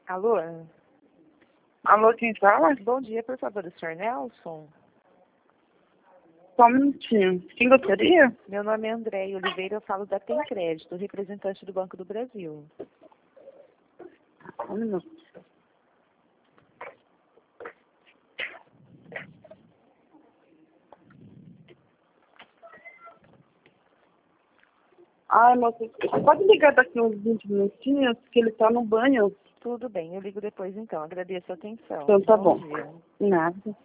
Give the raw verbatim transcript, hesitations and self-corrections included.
Alô? Alô, quem fala? Bom dia, por favor, o senhor Nelson? Só um minutinho. Quem gostaria? Meu nome é André Oliveira, eu falo da Tem Crédito, representante do Banco do Brasil. Um minuto. Ai, moça, você pode ligar daqui uns vinte minutinhos, que ele tá no banho? Tudo bem, eu ligo depois então. Agradeço a atenção. Então tá bom. Bom dia. Nada.